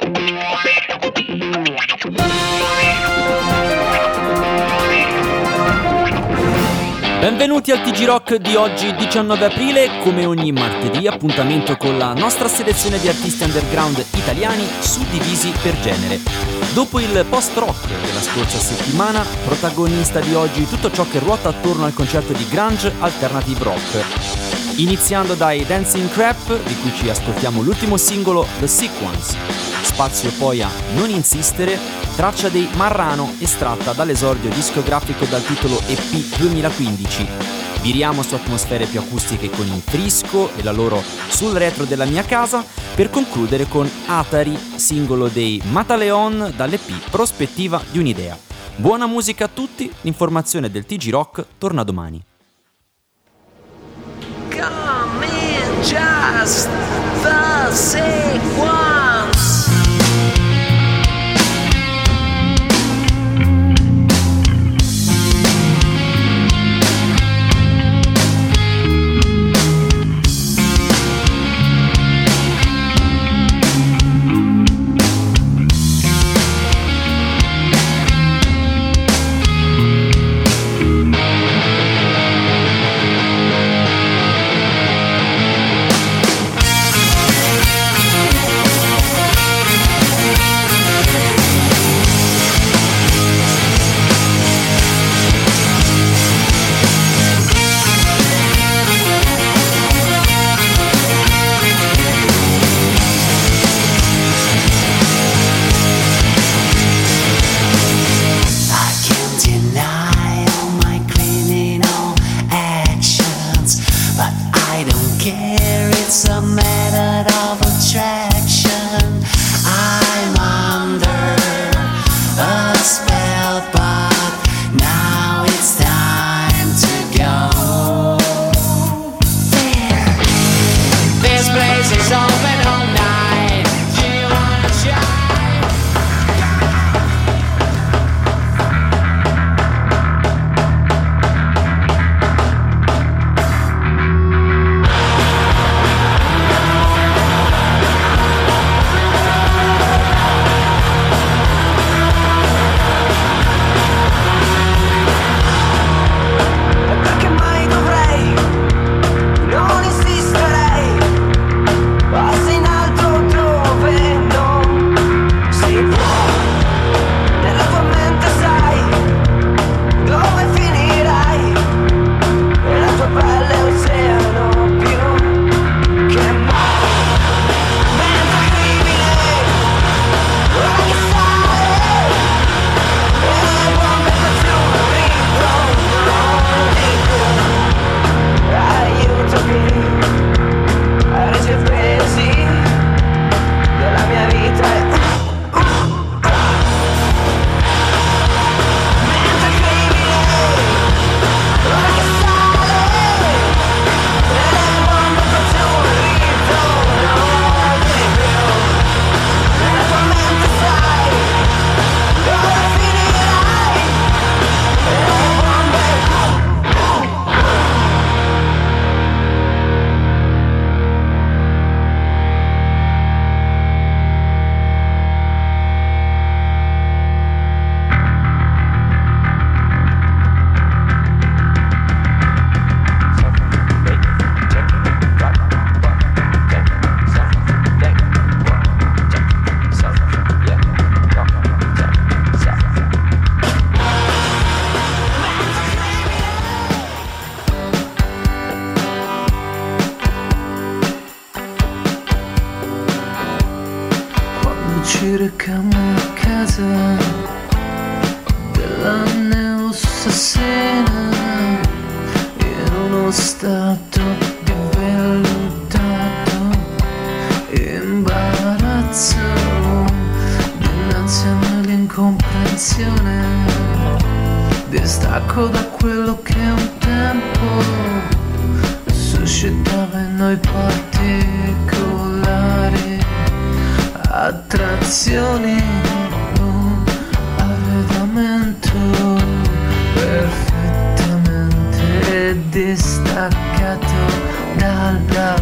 Benvenuti al TG Rock di oggi 19 aprile, come ogni martedì appuntamento con la nostra selezione di artisti underground italiani suddivisi per genere. Dopo il post-rock della scorsa settimana, protagonista di oggi tutto ciò che ruota attorno al concetto di grunge alternative rock. Iniziando dai Dancing Crap, di cui ci ascoltiamo l'ultimo singolo The Sick Ones. Spazio poi a Non Insistere, traccia dei Marrano estratta dall'esordio discografico dal titolo EP 2015. Viriamo su atmosfere più acustiche con il Frisco e la loro Sul retro della mia casa, per concludere con Atari, singolo dei Mataleon dall'EP Prospettiva di un'idea. Buona musica a tutti, l'informazione del TG Rock torna domani. Come in just the sequence. ci recammo a casa della Neosassena in uno stato di vellutato imbarazzo dinanzi all'incomprensione, distacco da quello che un tempo suscitava in noi particolari attrazioni, un arredamento perfettamente distaccato dalla